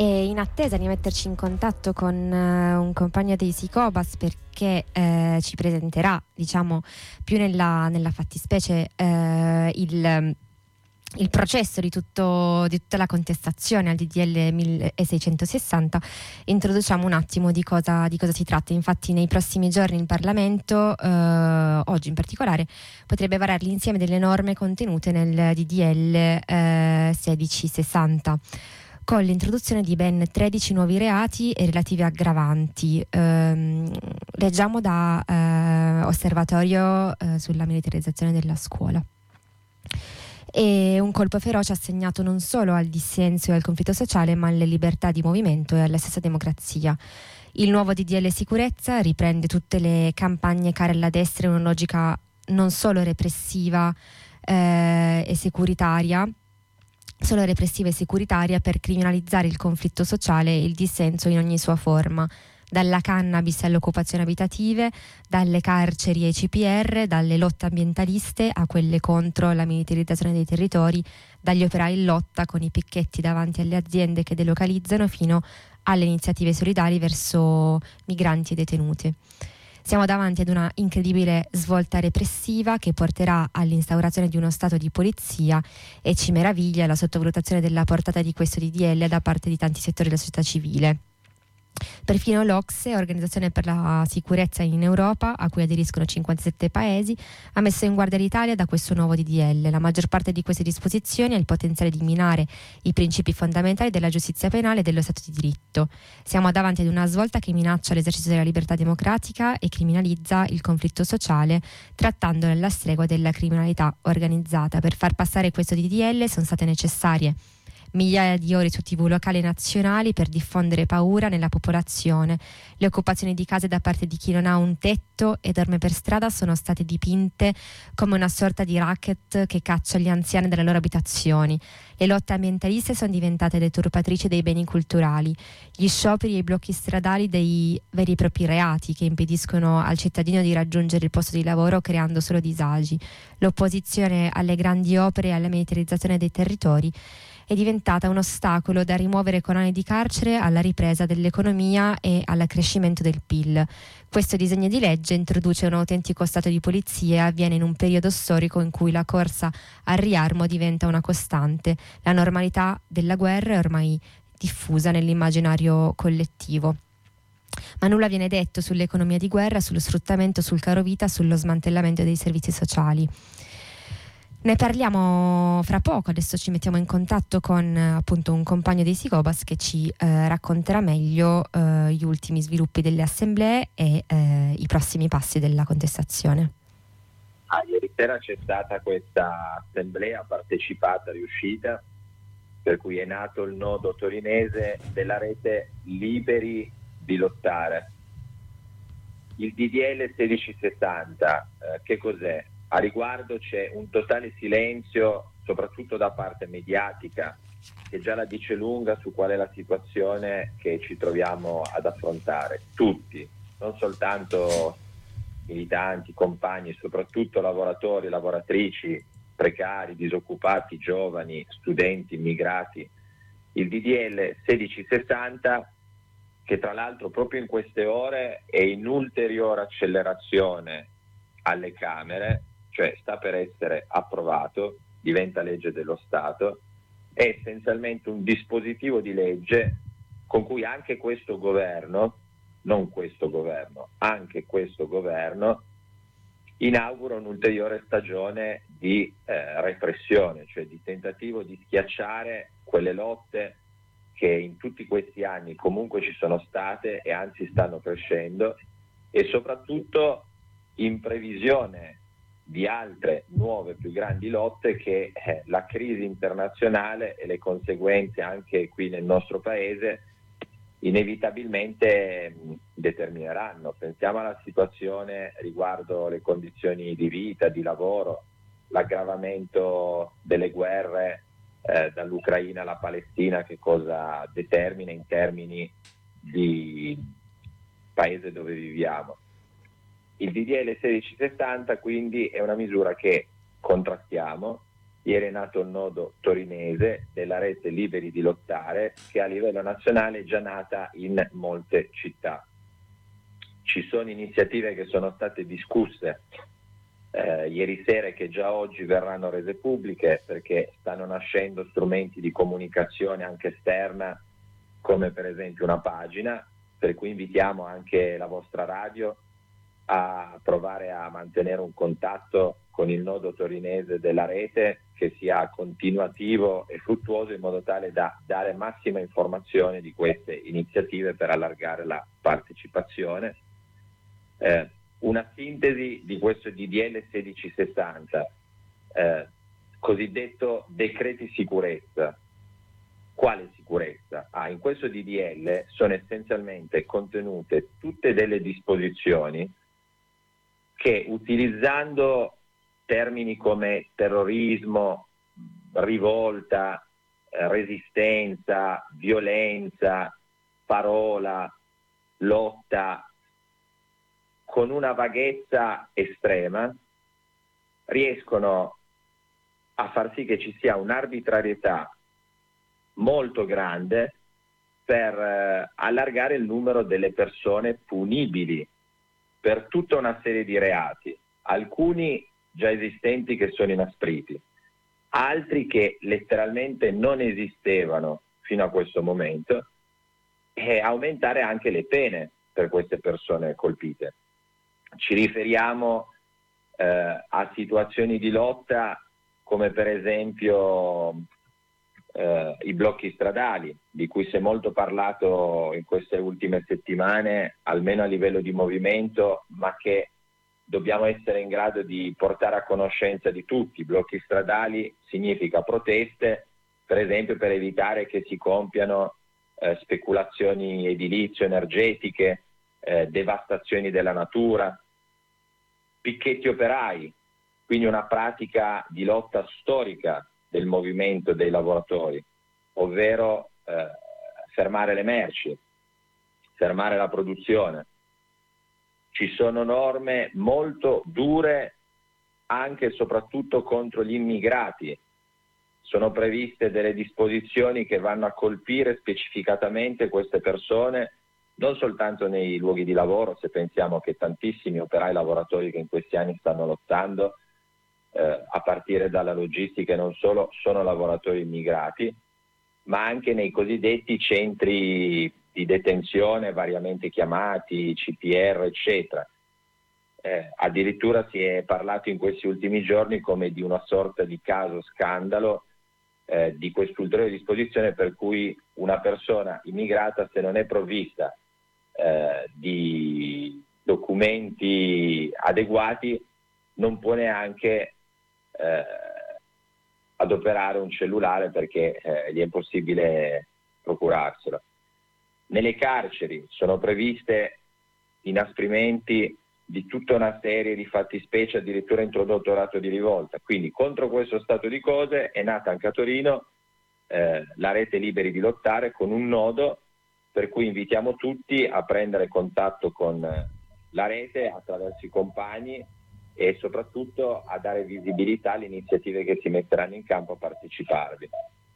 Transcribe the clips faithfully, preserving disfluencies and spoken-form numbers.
E in attesa di metterci in contatto con uh, un compagno dei Sicobas, perché uh, ci presenterà, diciamo, più nella, nella fattispecie uh, il, il processo di, tutto, di tutta la contestazione al D D L milleseicentosessanta, introduciamo un attimo di cosa, di cosa si tratta. Infatti nei prossimi giorni in Parlamento, uh, oggi in particolare, potrebbe varare l'insieme delle norme contenute nel D D L uh, sedicisessanta, con l'introduzione di ben tredici nuovi reati e relative aggravanti. Ehm, leggiamo da eh, Osservatorio eh, sulla militarizzazione della scuola. È un colpo feroce assegnato non solo al dissenso e al conflitto sociale, ma alle libertà di movimento e alla stessa democrazia. Il nuovo D D L sicurezza riprende tutte le campagne care alla destra in una logica non solo repressiva eh, e securitaria, solo repressiva e securitaria per criminalizzare il conflitto sociale e il dissenso in ogni sua forma, dalla cannabis alle occupazioni abitative, dalle carceri ai C P R, dalle lotte ambientaliste a quelle contro la militarizzazione dei territori, dagli operai in lotta con i picchetti davanti alle aziende che delocalizzano fino alle iniziative solidali verso migranti e detenuti. Siamo davanti ad una incredibile svolta repressiva che porterà all'instaurazione di uno stato di polizia, e ci meraviglia la sottovalutazione della portata di questo D D L da parte di tanti settori della società civile. Perfino l'O C S E, Organizzazione per la Sicurezza in Europa, a cui aderiscono cinquantasette paesi, ha messo in guardia l'Italia da questo nuovo D D L. La maggior parte di queste disposizioni ha il potenziale di minare i principi fondamentali della giustizia penale e dello Stato di diritto. Siamo davanti ad una svolta che minaccia l'esercizio della libertà democratica e criminalizza il conflitto sociale, trattandolo alla stregua della criminalità organizzata. Per far passare questo D D L sono state necessarie migliaia di ore su tivù locali e nazionali per diffondere paura nella popolazione. Le occupazioni di case da parte di chi non ha un tetto e dorme per strada sono state dipinte come una sorta di racket che caccia gli anziani dalle loro abitazioni. Le lotte ambientaliste sono diventate deturpatrici dei beni culturali. Gli scioperi e i blocchi stradali dei veri e propri reati che impediscono al cittadino di raggiungere il posto di lavoro, creando solo disagi. L'opposizione alle grandi opere e alla militarizzazione dei territori è diventata un ostacolo da rimuovere con anni di carcere alla ripresa dell'economia e all'accrescimento del P I L. Questo disegno di legge introduce un autentico stato di polizia e avviene in un periodo storico in cui la corsa al riarmo diventa una costante. La normalità della guerra è ormai diffusa nell'immaginario collettivo. Ma nulla viene detto sull'economia di guerra, sullo sfruttamento, sul carovita, sullo smantellamento dei servizi sociali. Ne parliamo fra poco. Adesso ci mettiamo in contatto con appunto un compagno dei Sicobas che ci eh, racconterà meglio eh, gli ultimi sviluppi delle assemblee e eh, i prossimi passi della contestazione. Ah, ieri sera c'è stata questa assemblea partecipata riuscita, per cui è nato il nodo torinese della rete Liberi di lottare. Il D D L sedicisessanta, eh, che cos'è? A riguardo c'è un totale silenzio, soprattutto da parte mediatica, che già la dice lunga su qual è la situazione che ci troviamo ad affrontare. Tutti, non soltanto militanti, compagni, soprattutto lavoratori, lavoratrici, precari, disoccupati, giovani, studenti, immigrati. Il D D L sedicisessanta, che tra l'altro proprio in queste ore è in ulteriore accelerazione alle Camere, cioè sta per essere approvato, diventa legge dello Stato, è essenzialmente un dispositivo di legge con cui anche questo governo, non questo governo, anche questo governo inaugura un'ulteriore stagione di eh, repressione, cioè di tentativo di schiacciare quelle lotte che in tutti questi anni comunque ci sono state e anzi stanno crescendo, e soprattutto in previsione di altre nuove più grandi lotte che eh, la crisi internazionale e le conseguenze anche qui nel nostro paese inevitabilmente mh, determineranno. Pensiamo alla situazione riguardo le condizioni di vita, di lavoro, l'aggravamento delle guerre eh, dall'Ucraina alla Palestina, che cosa determina in termini di paese dove viviamo. Il D D L sedicisessanta quindi è una misura che contrastiamo, Ieri è nato il nodo torinese della rete Liberi di Lottare, che a livello nazionale è già nata in molte città. Ci sono iniziative che sono state discusse eh, ieri sera e che già oggi verranno rese pubbliche, perché stanno nascendo strumenti di comunicazione anche esterna, come per esempio una pagina, per cui invitiamo anche la vostra radio a provare a mantenere un contatto con il nodo torinese della rete che sia continuativo e fruttuoso, in modo tale da dare massima informazione di queste iniziative per allargare la partecipazione. Eh, una sintesi di questo D D L sedicisessanta, eh, cosiddetto decreti sicurezza. Quale sicurezza? Ah, in questo D D L sono essenzialmente contenute tutte delle disposizioni che, utilizzando termini come terrorismo, rivolta, eh, resistenza, violenza, parola, lotta, con una vaghezza estrema, riescono a far sì che ci sia un'arbitrarietà molto grande per eh, allargare il numero delle persone punibili per tutta una serie di reati, alcuni già esistenti che sono inaspriti, altri che letteralmente non esistevano fino a questo momento, e aumentare anche le pene per queste persone colpite. Ci riferiamo eh, a situazioni di lotta come per esempio eh, i blocchi stradali, di cui si è molto parlato in queste ultime settimane, almeno a livello di movimento, ma che dobbiamo essere in grado di portare a conoscenza di tutti. Blocchi stradali significa proteste, per esempio per evitare che si compiano eh, speculazioni edilizie, energetiche, eh, devastazioni della natura, picchetti operai, quindi una pratica di lotta storica del movimento dei lavoratori, ovvero eh, fermare le merci, fermare la produzione. Ci sono norme molto dure anche e soprattutto contro gli immigrati. Sono previste delle disposizioni che vanno a colpire specificatamente queste persone, non soltanto nei luoghi di lavoro, se pensiamo che tantissimi operai lavoratori che in questi anni stanno lottando, eh, a partire dalla logistica e non solo, sono lavoratori immigrati, ma anche nei cosiddetti centri di detenzione variamente chiamati C P R, eccetera. Eh, addirittura si è parlato in questi ultimi giorni come di una sorta di caso scandalo eh, di quest'ulteriore disposizione, per cui una persona immigrata, se non è provvista eh, di documenti adeguati, non può neanche eh, adoperare un cellulare, perché eh, gli è impossibile procurarselo. Nelle carceri sono previste inasprimenti di tutta una serie di fattispecie, addirittura introdotto il reato di rivolta. Quindi contro questo stato di cose è nata anche a Torino eh, la rete Liberi di Lottare, con un nodo per cui invitiamo tutti a prendere contatto con la rete attraverso i compagni e soprattutto a dare visibilità alle iniziative che si metteranno in campo a parteciparvi.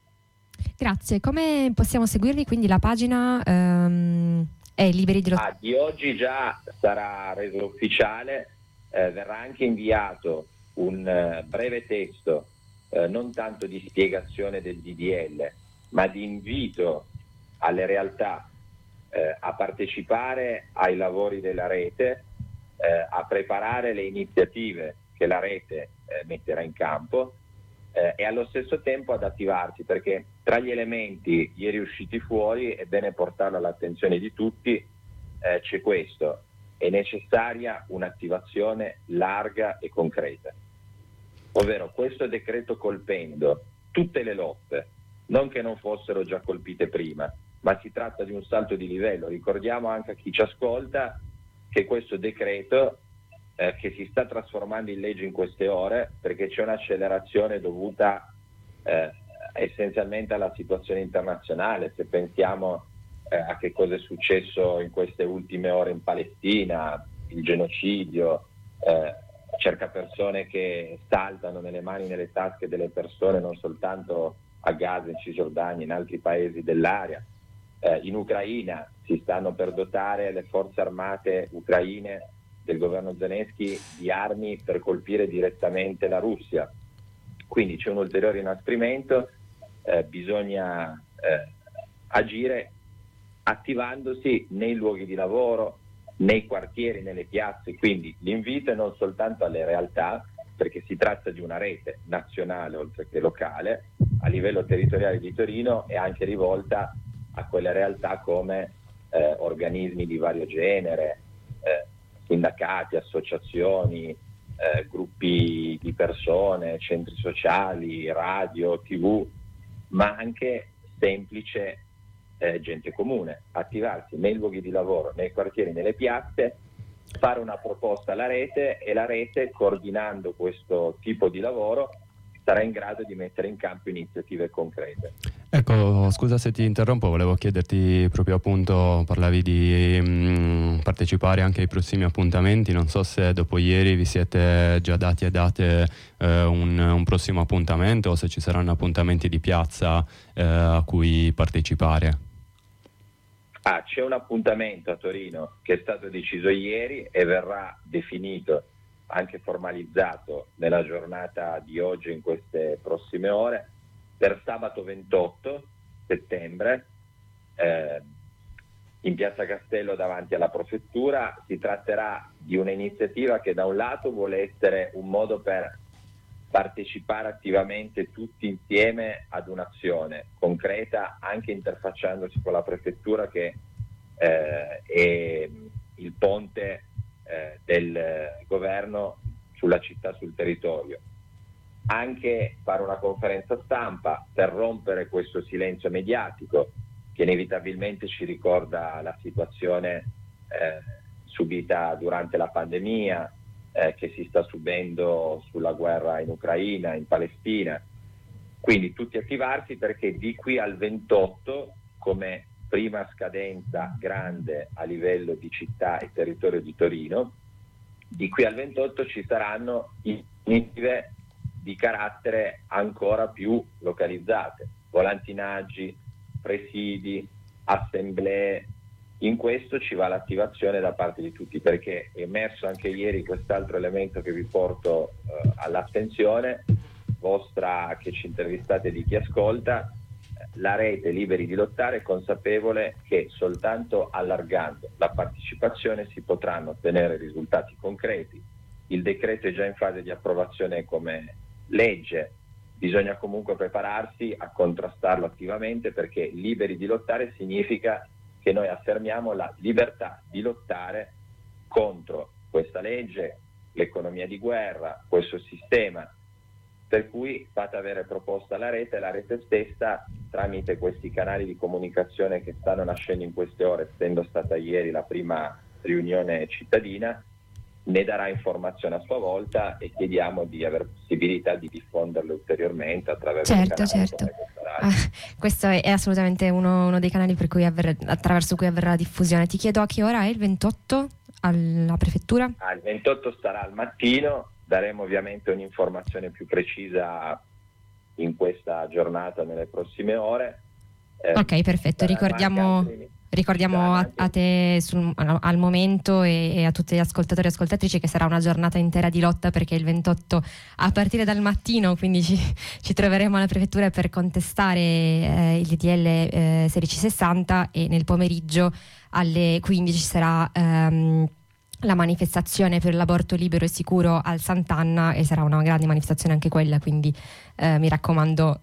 Grazie. Come possiamo seguirvi? Quindi la pagina ehm, è Liberi di Lottare. Ah, di oggi già sarà reso ufficiale, eh, verrà anche inviato un eh, breve testo, eh, non tanto di spiegazione del D D L, ma di invito alle realtà eh, a partecipare ai lavori della rete, eh, a preparare le iniziative che la rete eh, metterà in campo, Eh, e allo stesso tempo ad attivarsi, perché tra gli elementi ieri usciti fuori, è bene portarlo all'attenzione di tutti, eh, c'è questo: è necessaria un'attivazione larga e concreta, ovvero questo decreto, colpendo tutte le lotte, non che non fossero già colpite prima, ma si tratta di un salto di livello. Ricordiamo anche a chi ci ascolta che questo decreto Eh, che si sta trasformando in legge in queste ore, perché c'è un'accelerazione dovuta eh, essenzialmente alla situazione internazionale. Se pensiamo eh, a che cosa è successo in queste ultime ore in Palestina, il genocidio, eh, cercapersone che saltano nelle mani e nelle tasche delle persone non soltanto a Gaza, in Cisgiordania, in altri paesi dell'area. Eh, in Ucraina si stanno per dotare le forze armate ucraine del governo Zelensky di armi per colpire direttamente la Russia. Quindi c'è un ulteriore inasprimento, eh, bisogna eh, agire attivandosi nei luoghi di lavoro, nei quartieri, nelle piazze. Quindi l'invito è non soltanto alle realtà, perché si tratta di una rete nazionale oltre che locale, a livello territoriale di Torino, e anche rivolta a quelle realtà come eh, organismi di vario genere, eh, sindacati, associazioni, eh, gruppi di persone, centri sociali, radio, tivù, ma anche semplice eh, gente comune, attivarsi nei luoghi di lavoro, nei quartieri, nelle piazze, fare una proposta alla rete, e la rete, coordinando questo tipo di lavoro, sarà in grado di mettere in campo iniziative concrete. Ecco, scusa se ti interrompo, volevo chiederti proprio, appunto, parlavi di mh, partecipare anche ai prossimi appuntamenti, non so se dopo ieri vi siete già dati e date eh, un, un prossimo appuntamento, o se ci saranno appuntamenti di piazza eh, a cui partecipare. Ah, c'è un appuntamento a Torino che è stato deciso ieri e verrà definito, anche formalizzato nella giornata di oggi, in queste prossime ore, per sabato ventotto settembre eh, in Piazza Castello davanti alla prefettura. Si tratterà di un'iniziativa che da un lato vuole essere un modo per partecipare attivamente tutti insieme ad un'azione concreta, anche interfacciandosi con la prefettura, che eh, è il ponte eh, del governo sulla città, sul territorio. Anche fare una conferenza stampa per rompere questo silenzio mediatico che inevitabilmente ci ricorda la situazione eh, subita durante la pandemia, eh, che si sta subendo sulla guerra in Ucraina, in Palestina. Quindi tutti attivarsi, perché di qui al ventotto, come prima scadenza grande a livello di città e territorio di Torino, di qui al ventotto ci saranno iniziative di carattere ancora più localizzate, volantinaggi, presidi, assemblee. In questo ci va l'attivazione da parte di tutti, perché è emerso anche ieri quest'altro elemento che vi porto eh, all'attenzione vostra, che ci intervistate, di chi ascolta. La rete Liberi di Lottare è consapevole che soltanto allargando la partecipazione si potranno ottenere risultati concreti. Il decreto è già in fase di approvazione come legge, bisogna comunque prepararsi a contrastarlo attivamente, perché Liberi di Lottare significa che noi affermiamo la libertà di lottare contro questa legge, l'economia di guerra, questo sistema. Per cui fate avere proposta alla rete, e la rete stessa, tramite questi canali di comunicazione che stanno nascendo in queste ore, essendo stata ieri la prima riunione cittadina, ne darà informazione a sua volta, e chiediamo di avere possibilità di diffonderle ulteriormente attraverso certo, il canale. certo. Ah, questo è, è assolutamente uno, uno dei canali per cui avver, attraverso cui avverrà la diffusione. Ti chiedo a che ora è il ventotto alla prefettura? Ah, il ventotto sarà al mattino, daremo ovviamente un'informazione più precisa in questa giornata, nelle prossime ore. Eh, ok, perfetto, ricordiamo... Ricordiamo a, a te sul, al momento e, e a tutti gli ascoltatori e ascoltatrici che sarà una giornata intera di lotta, perché il ventotto a partire dal mattino, quindi ci, ci troveremo alla prefettura per contestare eh, il D D L eh, sedici sessanta, e nel pomeriggio alle quindici sarà ehm, la manifestazione per l'aborto libero e sicuro al Sant'Anna, e sarà una grande manifestazione anche quella, quindi eh, mi raccomando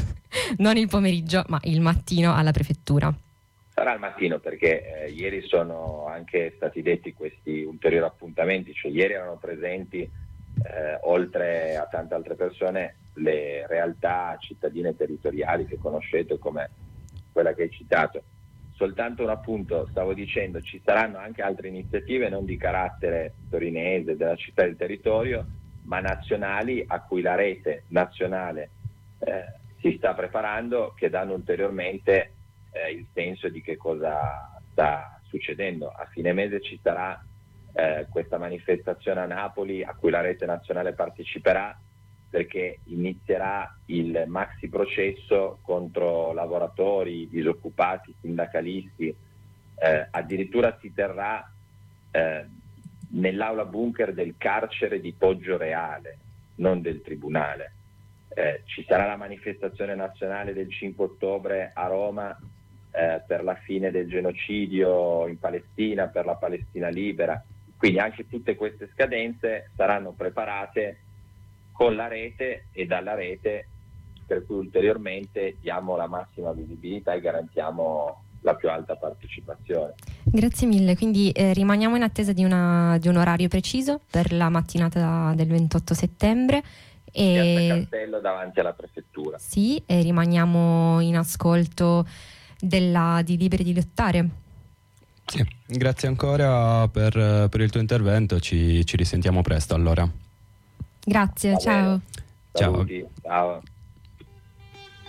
non il pomeriggio ma il mattino alla prefettura. Sarà al mattino, perché eh, ieri sono anche stati detti questi ulteriori appuntamenti, cioè ieri erano presenti eh, oltre a tante altre persone le realtà cittadine territoriali che conoscete, come quella che hai citato. Soltanto un appunto, stavo dicendo, ci saranno anche altre iniziative non di carattere torinese, della città e del territorio, ma nazionali, a cui la rete nazionale eh, si sta preparando, che danno ulteriormente Eh, il senso di che cosa sta succedendo. A fine mese ci sarà eh, questa manifestazione a Napoli, a cui la Rete Nazionale parteciperà, perché inizierà il maxi processo contro lavoratori, disoccupati, sindacalisti. Eh, addirittura si terrà eh, nell'aula bunker del carcere di Poggioreale, non del tribunale. Eh, ci sarà la manifestazione nazionale del cinque ottobre a Roma eh, per la fine del genocidio in Palestina, per la Palestina libera. Quindi anche tutte queste scadenze saranno preparate con la rete e dalla rete, per cui ulteriormente diamo la massima visibilità e garantiamo la più alta partecipazione. Grazie mille, quindi eh, rimaniamo in attesa di, una, di un orario preciso per la mattinata del ventotto settembre. E Piazza Castello davanti alla prefettura. Sì, e rimaniamo in ascolto della, di Liberi di Lottare. Sì, grazie ancora per, per il tuo intervento, ci, ci risentiamo presto allora. Grazie, ciao. Saluti, ciao.